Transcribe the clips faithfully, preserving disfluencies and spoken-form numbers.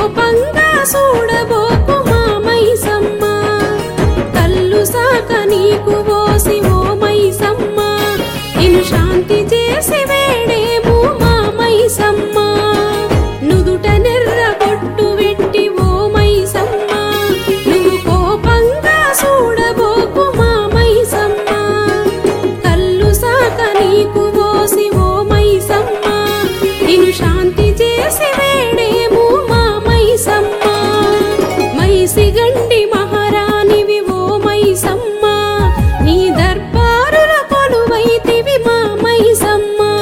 కోపంగా చూడబోకు మా మైసమ్మ, కళ్ళు సాక నీకు పోసి ఓ మైసమ్మ, నిన్ను శాంతి చేసి వేడేము మా మైసమ్మ. నుదుట నెర్ర బొట్టు వెట్టి ఓ మైసమ్మ, నువ్వు కోపంగా చూడబోకు మా మైసమ్మ, కళ్ళు సాక నీకు పోసి ఓ మైసమ్మ, నిన్ను శాంతి చేసి వేడేము మా మైసమ్మ. మైసిగండి మహారాణివి ఓ మైసమ్మ, నీ దర్బారుల కొలువైతివి మా మైసమ్మ.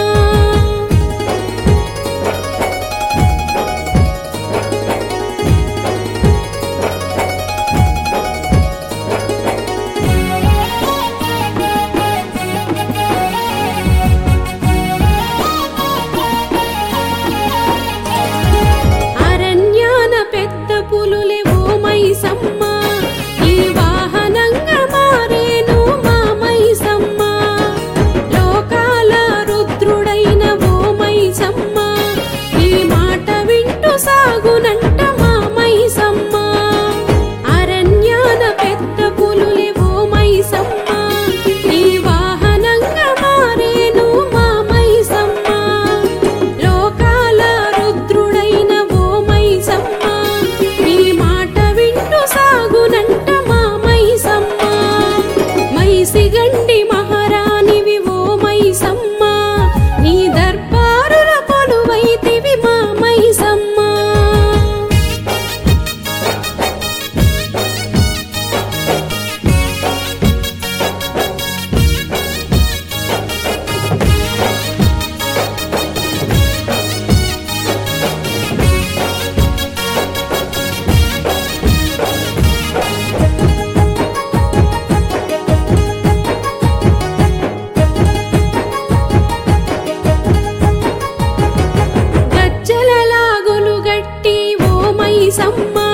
అరణ్యాన పెద్ద పులులే ఓ మైసమ్మ, ఈ వాహనంగా మారేను మా మైసమ్మ. లోకాల రుద్రుడైన ఓ మైసమ్మ, ఈ మాట వింటూ సాగునంట మా మైసమ్మ. అరణ్యాన పెద్ద పులులే ఓ మైసమ్మ, ఈ వాహనంగా మారేను మా మైసమ్మ. లోకాల రుద్రుడైన ఓ మైసమ్మ, ఈ మాట వింటూ సాగునంట మా మైసమ్మ. మైసిగండి మహారాణివి ఓ మైసమ్మ, నీ దర్బారుల కొలువైతివి మా మైసమ్మ. గజ్జల లాగులు గట్టి ఓ మైసమ్మ,